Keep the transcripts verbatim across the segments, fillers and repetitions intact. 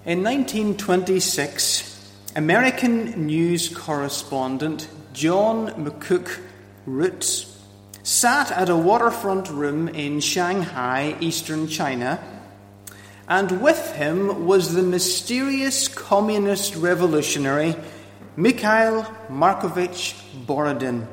In nineteen twenty-six, American news correspondent John McCook Roots sat at a waterfront room in Shanghai, eastern China, and with him was the mysterious communist revolutionary Mikhail Markovich Borodin.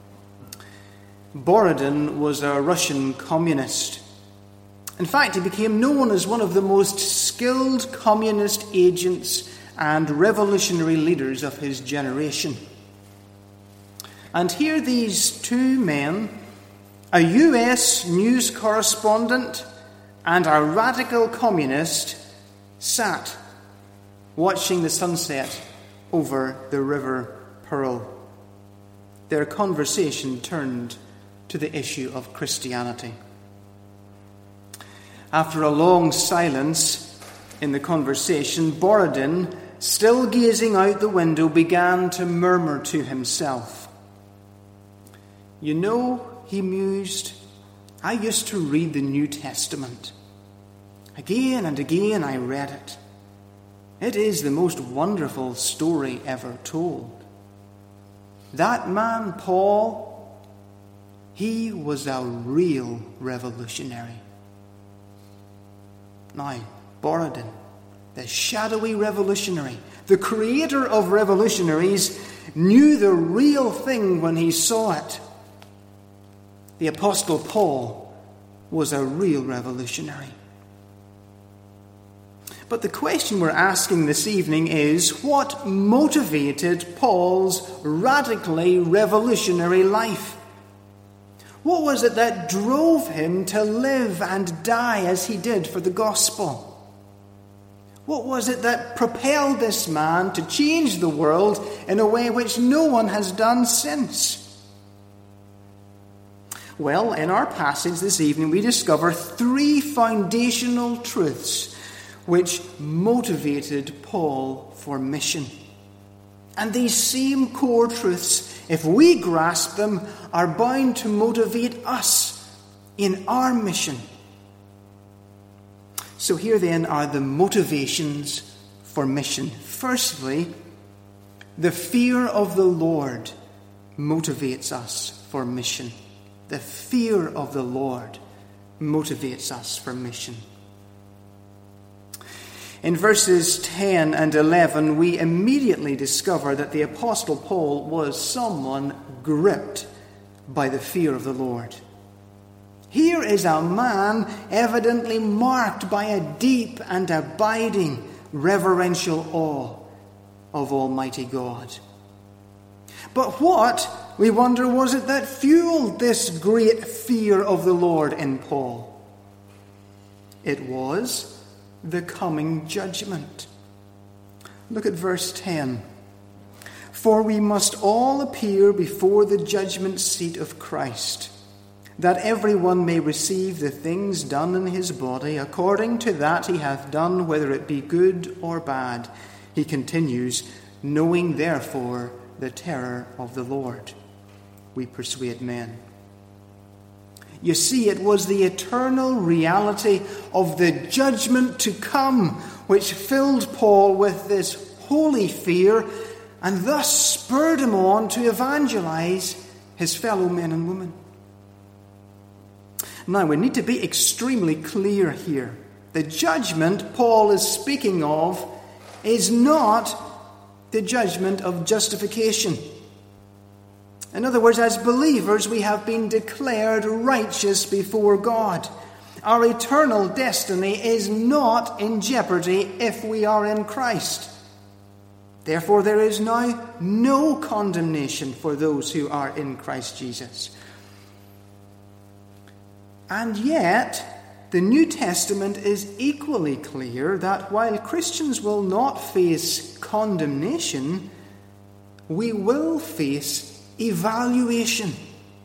Borodin was a Russian communist. In fact, he became known as one of the most skilled communist agents and revolutionary leaders of his generation. And here these two men, a U S news correspondent and a radical communist, sat watching the sunset over the River Pearl. Their conversation turned to the issue of Christianity. After a long silence in the conversation, Borodin, still gazing out the window, began to murmur to himself. "You know," he mused, "I used to read the New Testament. Again and again I read it. It is the most wonderful story ever told. That man, Paul, he was a real revolutionary." Now, Borodin, the shadowy revolutionary, the creator of revolutionaries, knew the real thing when he saw it. The Apostle Paul was a real revolutionary. But the question we're asking this evening is, what motivated Paul's radically revolutionary life? What was it that drove him to live and die as he did for the gospel? What was it that propelled this man to change the world in a way which no one has done since? Well, in our passage this evening, we discover three foundational truths which motivated Paul for mission. And these same core truths, if we grasp them, are bound to motivate us in our mission. So here then are the motivations for mission. Firstly, the fear of the Lord motivates us for mission. The fear of the Lord motivates us for mission. In verses ten and eleven, we immediately discover that the Apostle Paul was someone gripped by the fear of the Lord. Here is a man evidently marked by a deep and abiding reverential awe of Almighty God. But what, we wonder, was it that fueled this great fear of the Lord in Paul? It was the coming judgment. Look at verse ten. "For we must all appear before the judgment seat of Christ, that everyone may receive the things done in his body according to that he hath done, whether it be good or bad." He continues, "Knowing therefore the terror of the Lord, we persuade men." You see, it was the eternal reality of the judgment to come which filled Paul with this holy fear and thus spurred him on to evangelize his fellow men and women. Now, we need to be extremely clear here. The judgment Paul is speaking of is not the judgment of justification. In other words, as believers, we have been declared righteous before God. Our eternal destiny is not in jeopardy if we are in Christ. Therefore, there is now no condemnation for those who are in Christ Jesus. And yet, the New Testament is equally clear that while Christians will not face condemnation, we will face evaluation.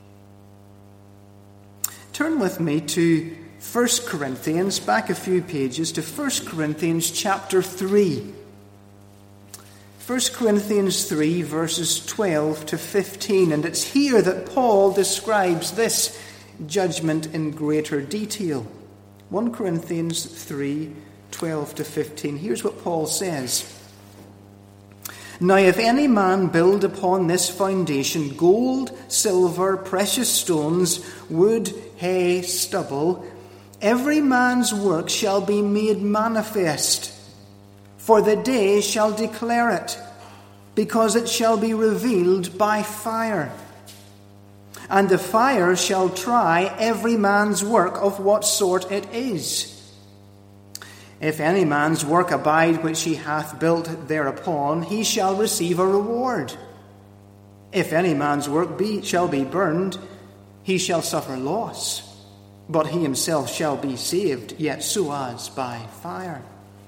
Turn with me to First Corinthians, back a few pages to First Corinthians chapter three. First Corinthians three, verses twelve to fifteen, and it's here that Paul describes this judgment in greater detail. First Corinthians three, twelve to fifteen. Here's what Paul says. Now if any man build upon this foundation gold, silver, precious stones, wood, hay, stubble, every man's work shall be made manifest, for the day shall declare it, because it shall be revealed by fire. And the fire shall try every man's work of what sort it is. If any man's work abide which he hath built thereupon, he shall receive a reward. If any man's work be, shall be burned, he shall suffer loss, but he himself shall be saved, yet so as by fire.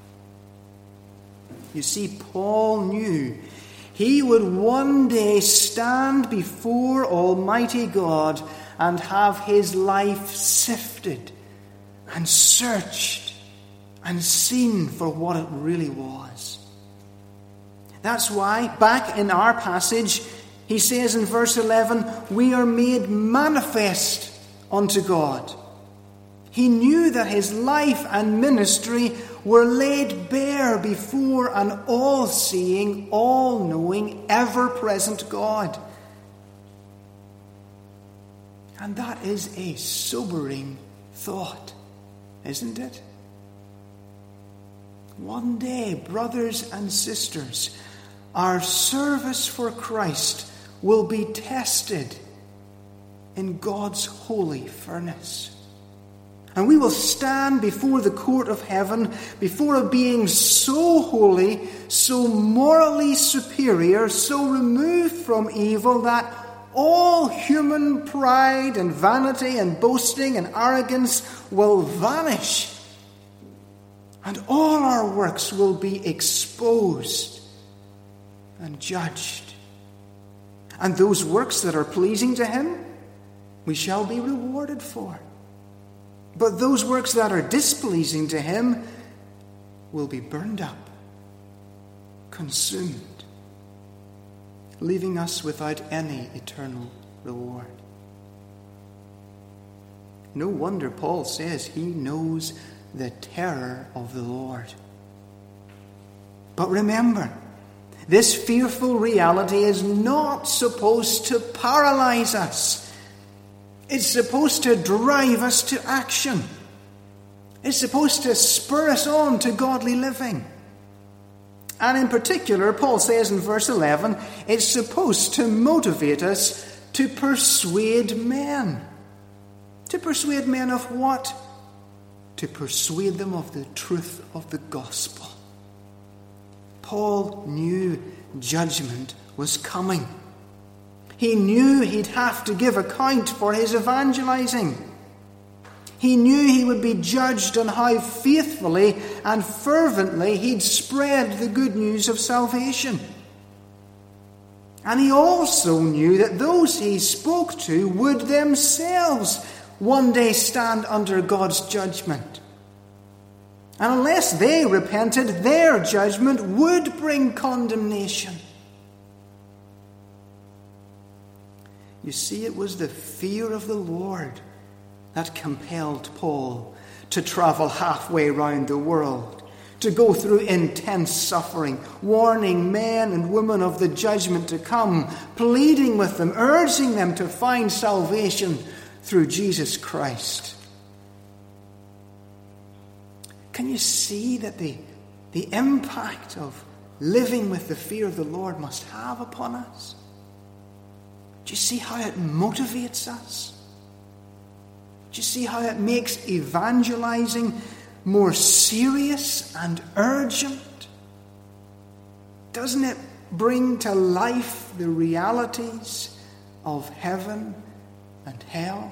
You see, Paul knew he would one day stand before Almighty God and have his life sifted and searched and seen for what it really was. That's why, back in our passage, he says in verse eleven, we are made manifest unto God. He knew that his life and ministry were laid bare before an all-seeing, all-knowing, ever-present God. And that is a sobering thought, isn't it? One day, brothers and sisters, our service for Christ will be tested in God's holy furnace. And we will stand before the court of heaven, before a being so holy, so morally superior, so removed from evil that all human pride and vanity and boasting and arrogance will vanish. And all our works will be exposed and judged. And those works that are pleasing to him, we shall be rewarded for. But those works that are displeasing to him will be burned up, consumed, leaving us without any eternal reward. No wonder Paul says he knows the terror of the Lord. But remember, this fearful reality is not supposed to paralyze us. It's supposed to drive us to action. It's supposed to spur us on to godly living. And in particular, Paul says in verse eleven, it's supposed to motivate us to persuade men. To persuade men of what? To persuade them of the truth of the gospel. Paul knew judgment was coming. He knew he'd have to give account for his evangelizing. He knew he would be judged on how faithfully and fervently he'd spread the good news of salvation. And he also knew that those he spoke to would themselves one day stand under God's judgment. And unless they repented, their judgment would bring condemnation. You see, it was the fear of the Lord that compelled Paul to travel halfway round the world, to go through intense suffering, warning men and women of the judgment to come, pleading with them, urging them to find salvation through Jesus Christ. Can you see that the, the impact of living with the fear of the Lord must have upon us? Do you see how it motivates us? Do you see how it makes evangelizing more serious and urgent? Doesn't it bring to life the realities of heaven and hell?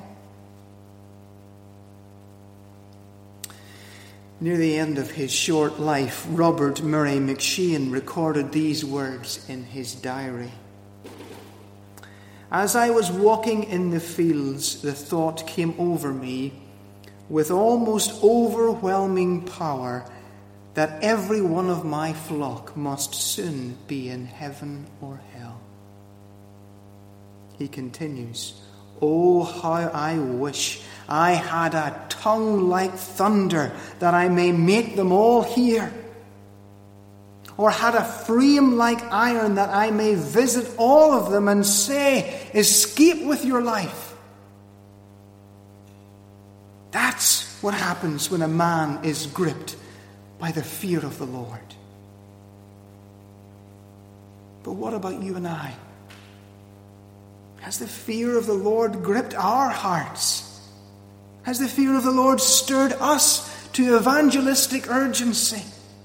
Near the end of his short life, Robert Murray McCheyne recorded these words in his diary. As I was walking in the fields, the thought came over me with almost overwhelming power that every one of my flock must soon be in heaven or hell. He continues, Oh, how I wish I had a tongue like thunder, that I may make them all hear. Or had a frame like iron, that I may visit all of them and say, escape with your life. That's what happens when a man is gripped by the fear of the Lord. But what about you and I? Has the fear of the Lord gripped our hearts? Has the fear of the Lord stirred us to evangelistic urgency?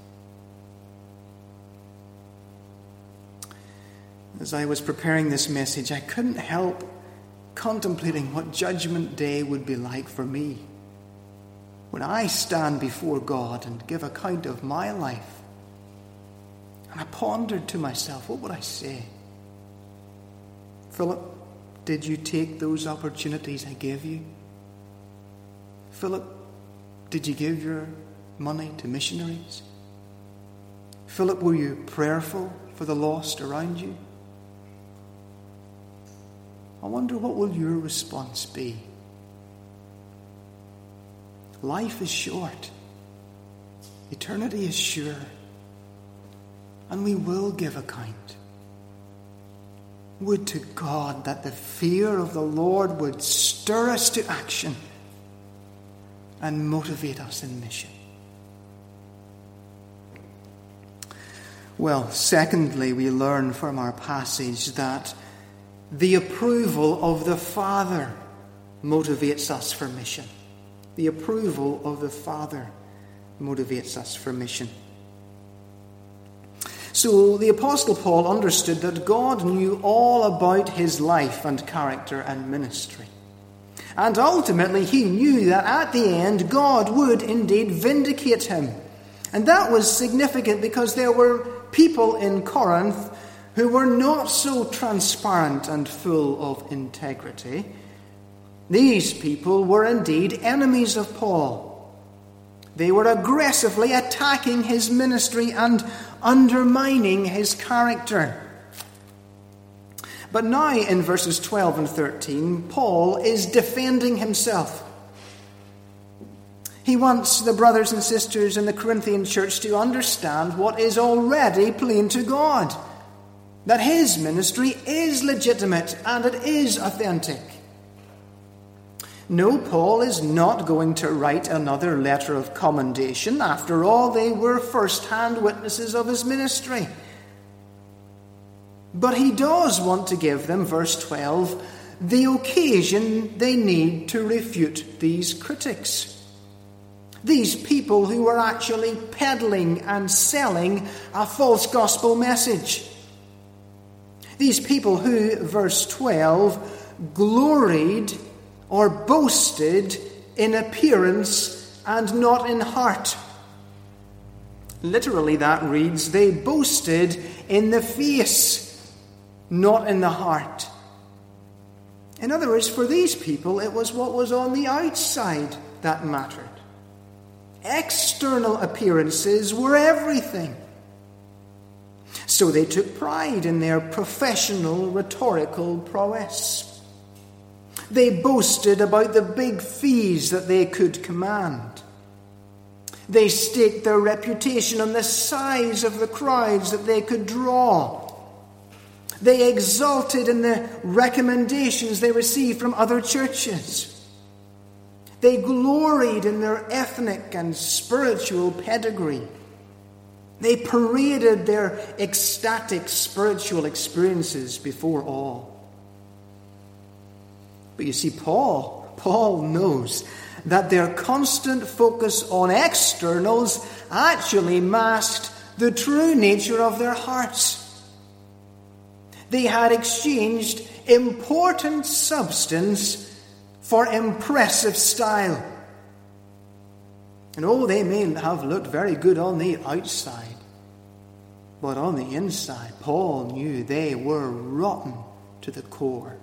As I was preparing this message, I couldn't help contemplating what Judgment Day would be like for me when I stand before God and give account of my life. And I pondered to myself, what would I say? Philip, did you take those opportunities I gave you? Philip, did you give your money to missionaries? Philip, were you prayerful for the lost around you? I wonder, what will your response be? Life is short. Eternity is sure. And we will give account. Would to God that the fear of the Lord would stir us to action and motivate us in mission. Well, secondly, we learn from our passage that the approval of the Father motivates us for mission. The approval of the Father motivates us for mission. So the Apostle Paul understood that God knew all about his life and character and ministry. And ultimately he knew that at the end God would indeed vindicate him. And that was significant because there were people in Corinth who were not so transparent and full of integrity. These people were indeed enemies of Paul. They were aggressively attacking his ministry and undermining his character. But now in verses twelve and thirteen, Paul is defending himself. He wants the brothers and sisters in the Corinthian church to understand what is already plain to God, that his ministry is legitimate and it is authentic. No, Paul is not going to write another letter of commendation. After all, they were first-hand witnesses of his ministry. But he does want to give them, verse twelve, the occasion they need to refute these critics. These people who were actually peddling and selling a false gospel message. These people who, verse twelve, gloried or boasted in appearance and not in heart. Literally that reads, they boasted in the face, not in the heart. In other words, for these people, it was what was on the outside that mattered. External appearances were everything. So they took pride in their professional rhetorical prowess. They boasted about the big fees that they could command. They staked their reputation on the size of the crowds that they could draw. They exulted in the recommendations they received from other churches. They gloried in their ethnic and spiritual pedigree. They paraded their ecstatic spiritual experiences before all. But you see, Paul, Paul knows that their constant focus on externals actually masked the true nature of their hearts. They had exchanged important substance for impressive style. And oh, they may have looked very good on the outside, but on the inside, Paul knew they were rotten to the core.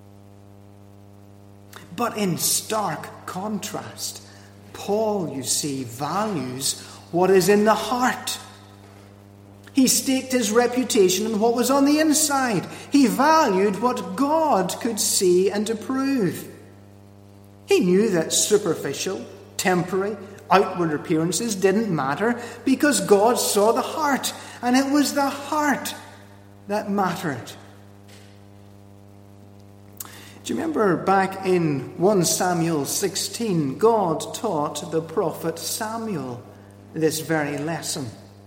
But in stark contrast, Paul, you see, values what is in the heart. He staked his reputation on what was on the inside. He valued what God could see and approve. He knew that superficial, temporary, outward appearances didn't matter because God saw the heart, and it was the heart that mattered. Do you remember back in First Samuel sixteen, God taught the prophet Samuel this very lesson.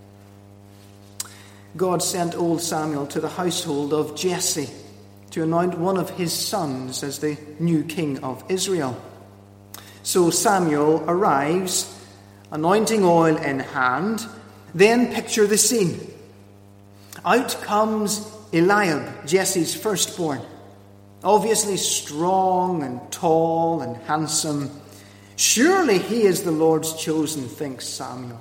God sent old Samuel to the household of Jesse to anoint one of his sons as the new king of Israel. So Samuel arrives, anointing oil in hand. Then picture the scene. Out comes Eliab, Jesse's firstborn. Obviously strong and tall and handsome. Surely he is the Lord's chosen, thinks Samuel.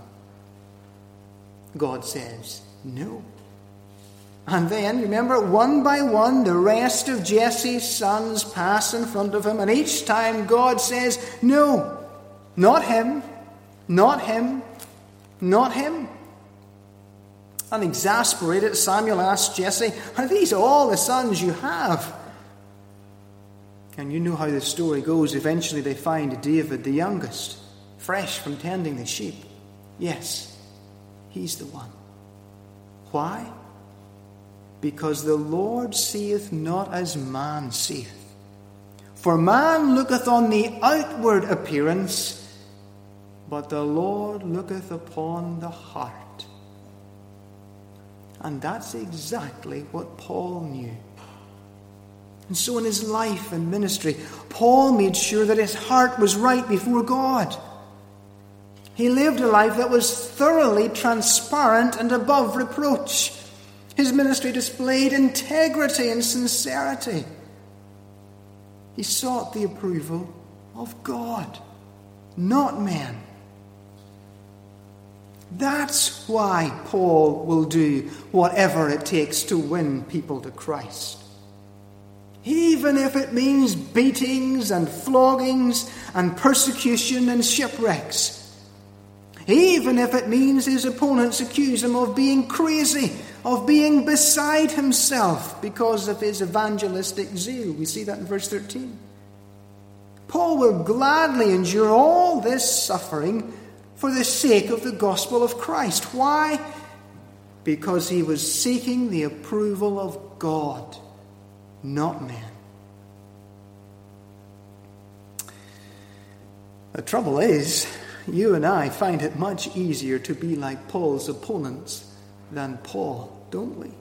God says, no. And then, remember, one by one, the rest of Jesse's sons pass in front of him, and each time God says, no, not him, not him, not him. And exasperated, Samuel asks Jesse, are these all the sons you have? And you know how the story goes. Eventually they find David, the youngest, fresh from tending the sheep. Yes, he's the one. Why? Because the Lord seeth not as man seeth. For man looketh on the outward appearance, but the Lord looketh upon the heart. And that's exactly what Paul knew. And so in his life and ministry, Paul made sure that his heart was right before God. He lived a life that was thoroughly transparent and above reproach. His ministry displayed integrity and sincerity. He sought the approval of God, not men. That's why Paul will do whatever it takes to win people to Christ. Even if it means beatings and floggings and persecution and shipwrecks. Even if it means his opponents accuse him of being crazy, of being beside himself because of his evangelistic zeal. We see that in verse thirteen. Paul will gladly endure all this suffering for the sake of the gospel of Christ. Why? Because he was seeking the approval of God, not men. The trouble is, you and I find it much easier to be like Paul's opponents than Paul, don't we?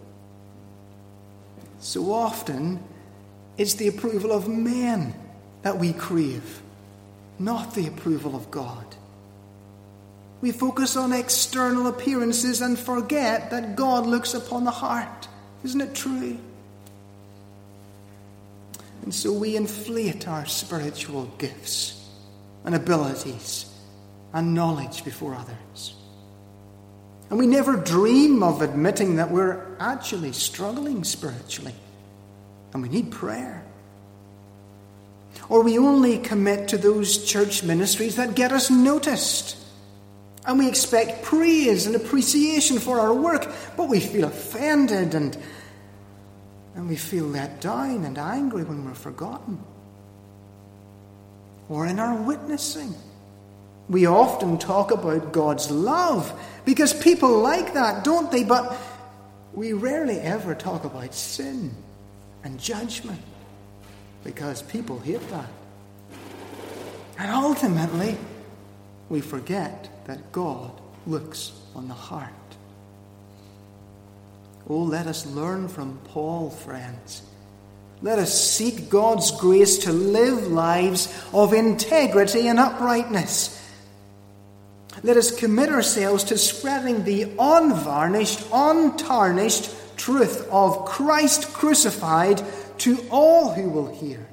So often, it's the approval of men that we crave, not the approval of God. We focus on external appearances and forget that God looks upon the heart. Isn't it true? And so we inflate our spiritual gifts and abilities and knowledge before others. And we never dream of admitting that we're actually struggling spiritually and we need prayer. Or we only commit to those church ministries that get us noticed. And we expect praise and appreciation for our work, but we feel offended and, and we feel let down and angry when we're forgotten. Or in our witnessing. We often talk about God's love because people like that, don't they? But we rarely ever talk about sin and judgment because people hate that. And ultimately, we forget that God looks on the heart. Oh, let us learn from Paul, friends. Let us seek God's grace to live lives of integrity and uprightness. Let us commit ourselves to spreading the unvarnished, untarnished truth of Christ crucified to all who will hear.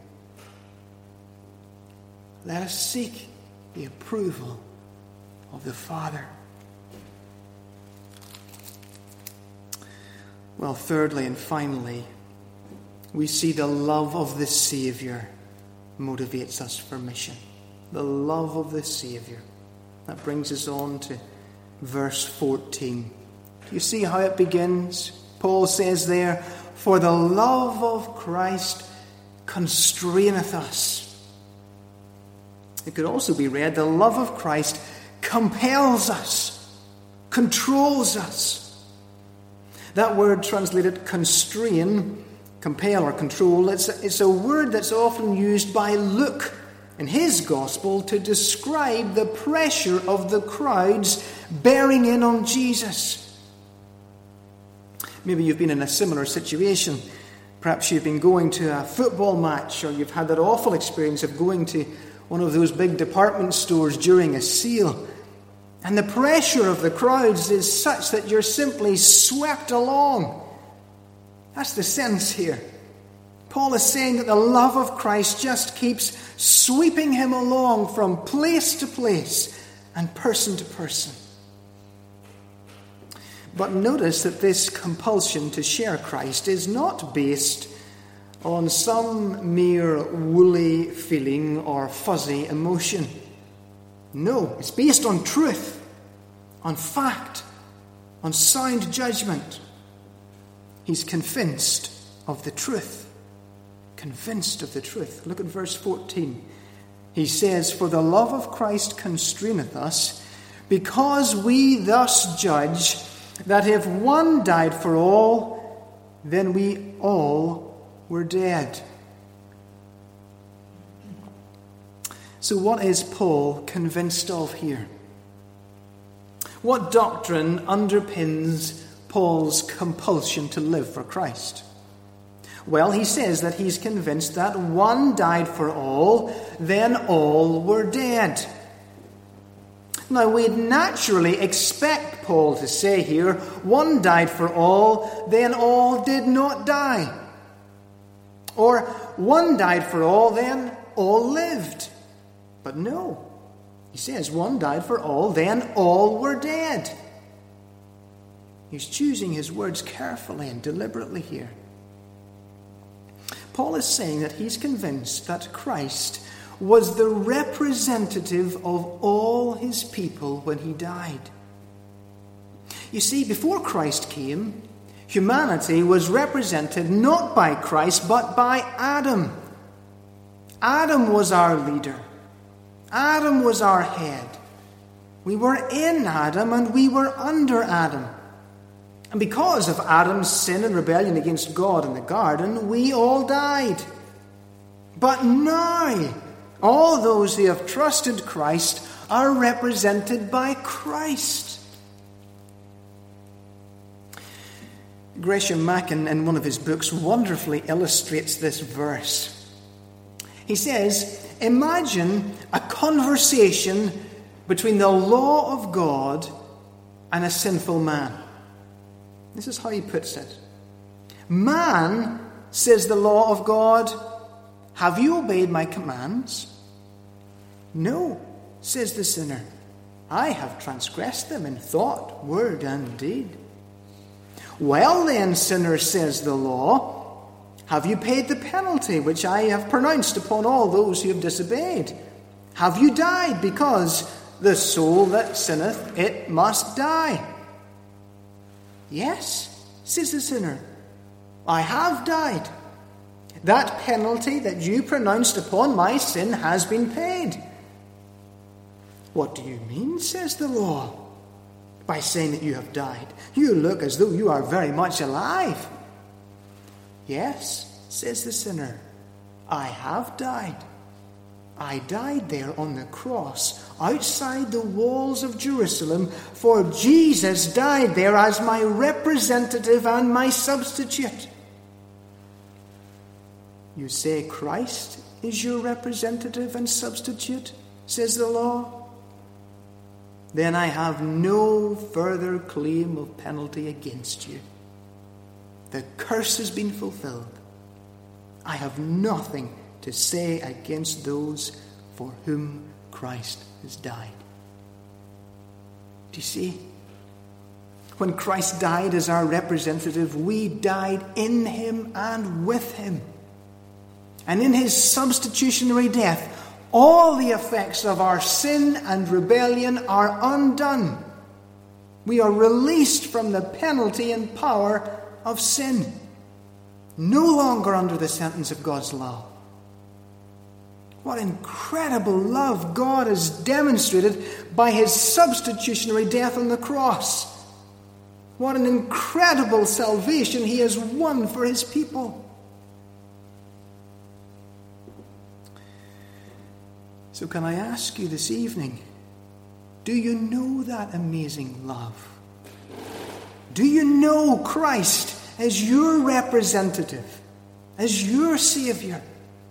Let us seek the approval of the Father. Well, thirdly and finally, we see the love of the Savior motivates us for mission. The love of the Savior. That brings us on to verse fourteen. You see how it begins? Paul says there, "For the love of Christ constraineth us." It could also be read, "The love of Christ compels us, controls us." That word translated constrain, compel or control, it's a, it's a word that's often used by Luke in his gospel to describe the pressure of the crowds bearing in on Jesus. Maybe you've been in a similar situation. Perhaps you've been going to a football match, or you've had that awful experience of going to one of those big department stores during a sale. And the pressure of the crowds is such that you're simply swept along. That's the sense here. Paul is saying that the love of Christ just keeps sweeping him along from place to place and person to person. But notice that this compulsion to share Christ is not based on some mere woolly feeling or fuzzy emotion. No, it's based on truth, on fact, on sound judgment. He's convinced of the truth. Convinced of the truth. Look at verse fourteen. He says, "For the love of Christ constraineth us, because we thus judge that if one died for all, then we all were dead." So what is Paul convinced of here? What doctrine underpins Paul's compulsion to live for Christ? Well, he says that he's convinced that one died for all, then all were dead. Now, we'd naturally expect Paul to say here, one died for all, then all did not die. Or, one died for all, then all lived. But no, he says one died for all, then all were dead. He's choosing his words carefully and deliberately here. Paul is saying that he's convinced that Christ was the representative of all his people when he died. You see, before Christ came, humanity was represented not by Christ, but by Adam. Adam was our leader. Adam was our head. We were in Adam and we were under Adam. And because of Adam's sin and rebellion against God in the garden, we all died. But now, all those who have trusted Christ are represented by Christ. Gresham Machen, in one of his books, wonderfully illustrates this verse. He says, imagine a conversation between the law of God and a sinful man. This is how he puts it. Man, says the law of God, have you obeyed my commands? No, says the sinner. I have transgressed them in thought, word, and deed. Well then, sinner, says the law, have you paid the penalty which I have pronounced upon all those who have disobeyed? Have you died? Because the soul that sinneth, it must die. Yes, says the sinner, I have died. That penalty that you pronounced upon my sin has been paid. What do you mean, says the law, by saying that you have died? You look as though you are very much alive. Yes, says the sinner, I have died. I died there on the cross, outside the walls of Jerusalem, for Jesus died there as my representative and my substitute. You say Christ is your representative and substitute, says the law? Then I have no further claim of penalty against you. The curse has been fulfilled. I have nothing to say against those for whom Christ has died. Do you see? When Christ died as our representative, we died in him and with him. And in his substitutionary death, all the effects of our sin and rebellion are undone. We are released from the penalty and power of sin. No longer under the sentence of God's law. What incredible love God has demonstrated by his substitutionary death on the cross. What an incredible salvation he has won for his people. So can I ask you this evening, do you know that amazing love? Do you know Christ as your representative, as your Savior?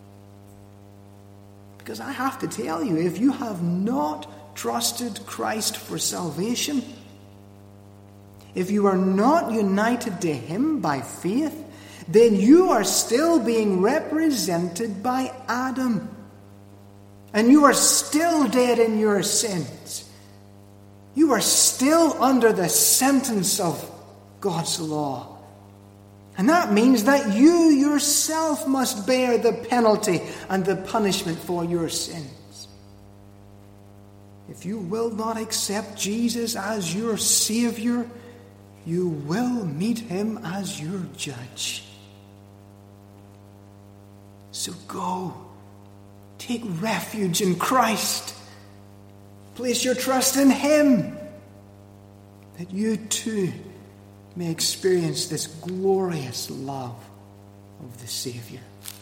Because I have to tell you, if you have not trusted Christ for salvation, if you are not united to him by faith, then you are still being represented by Adam. And you are still dead in your sins. You are still under the sentence of God's law. And that means that you yourself must bear the penalty and the punishment for your sins. If you will not accept Jesus as your Savior, you will meet him as your judge. So go. Take refuge in Christ. Place your trust in him, that you too may experience this glorious love of the Savior.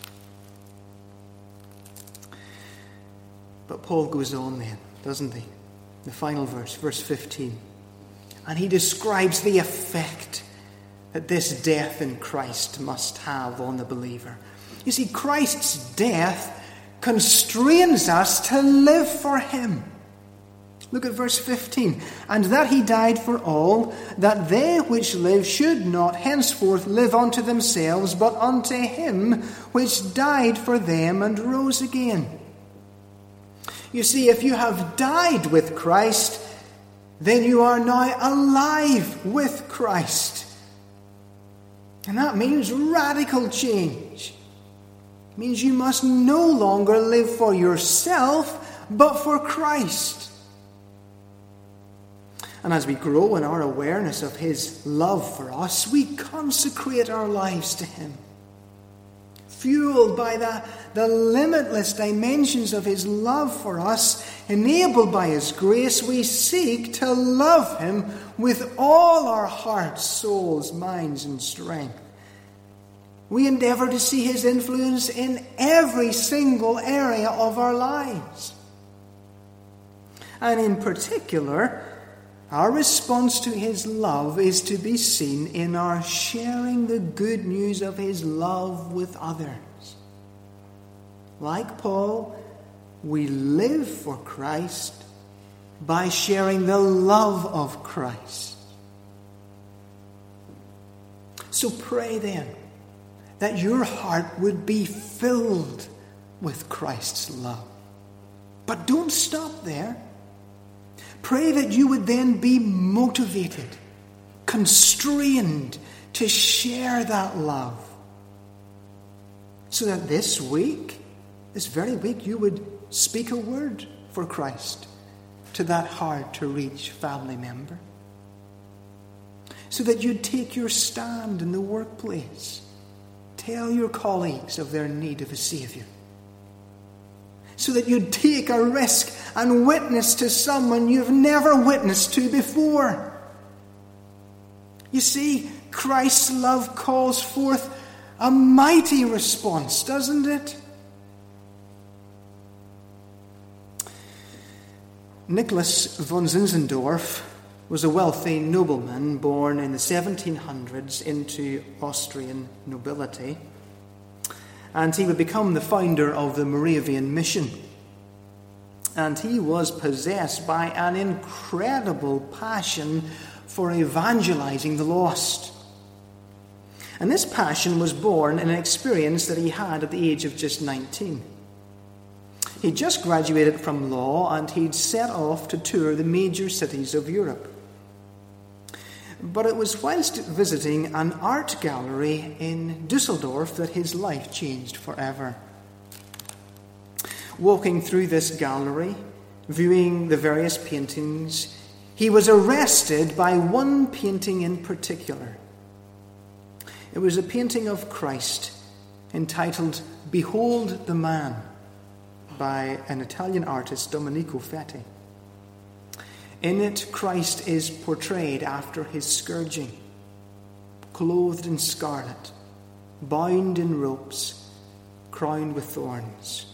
But Paul goes on then, doesn't he? The final verse, verse fifteen. And he describes the effect that this death in Christ must have on the believer. You see, Christ's death constrains us to live for him. Look at verse fifteen. And that he died for all, that they which live should not henceforth live unto themselves, but unto him which died for them and rose again. You see, if you have died with Christ, then you are now alive with Christ. And that means radical change. It means you must no longer live for yourself, but for Christ. And as we grow in our awareness of his love for us, we consecrate our lives to him. Fueled by the, the limitless dimensions of his love for us, enabled by his grace, we seek to love him with all our hearts, souls, minds, and strength. We endeavour to see his influence in every single area of our lives. And in particular, our response to his love is to be seen in our sharing the good news of his love with others. Like Paul, we live for Christ by sharing the love of Christ. So pray then that your heart would be filled with Christ's love. But don't stop there. Pray that you would then be motivated, constrained to share that love. So that this week, this very week, you would speak a word for Christ to that hard-to-reach family member. So that you'd take your stand in the workplace. Tell your colleagues of their need of a Saviour. So that you'd take a risk and witness to someone you've never witnessed to before. You see, Christ's love calls forth a mighty response, doesn't it? Nicholas von Zinzendorf was a wealthy nobleman born in the seventeen hundreds into Austrian nobility. And he would become the founder of the Moravian mission. And he was possessed by an incredible passion for evangelizing the lost. And this passion was born in an experience that he had at the age of just nineteen. He'd just graduated from law and he'd set off to tour the major cities of Europe. But it was whilst visiting an art gallery in Dusseldorf that his life changed forever. Walking through this gallery, viewing the various paintings, he was arrested by one painting in particular. It was a painting of Christ entitled "Behold the Man" by an Italian artist, Domenico Fetti. In it, Christ is portrayed after his scourging, clothed in scarlet, bound in ropes, crowned with thorns.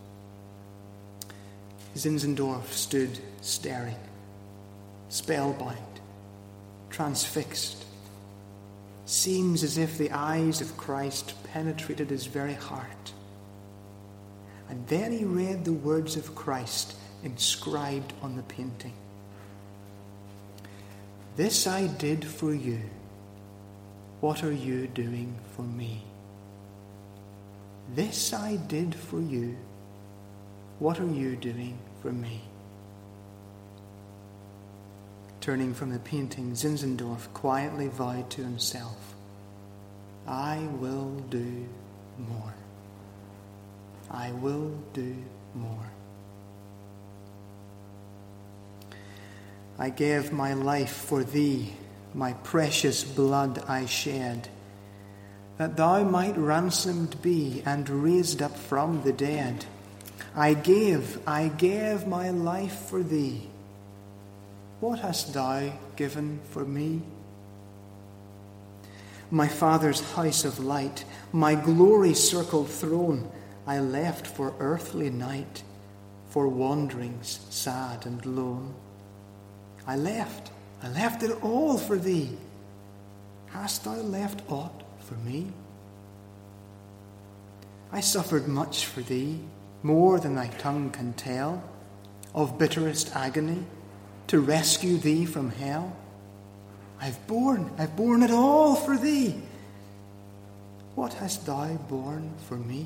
Zinzendorf stood staring, spellbound, transfixed. Seems as if the eyes of Christ penetrated his very heart. And then he read the words of Christ inscribed on the painting. "This I did for you. What are you doing for me? This I did for you. What are you doing for me?" Turning from the painting, Zinzendorf quietly vowed to himself, "I will do more. I will do more. I gave my life for thee, my precious blood I shed, that thou might ransomed be and raised up from the dead. I gave, I gave my life for thee. What hast thou given for me? My Father's house of light, my glory-circled throne, I left for earthly night, for wanderings sad and lone. I left, I left it all for thee. Hast thou left aught for me? I suffered much for thee, more than thy tongue can tell, of bitterest agony, to rescue thee from hell. I've borne, I've borne it all for thee. What hast thou borne for me?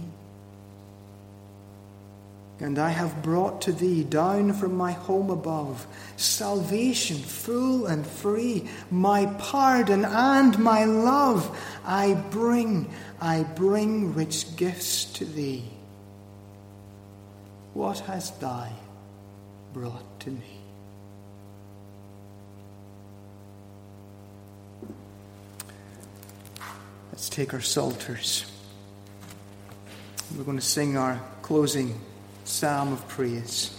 And I have brought to thee down from my home above salvation full and free, my pardon and my love. I bring, I bring rich gifts to thee. What hast thou brought to me? Let's take our psalters. We're going to sing our closing psalm of praise.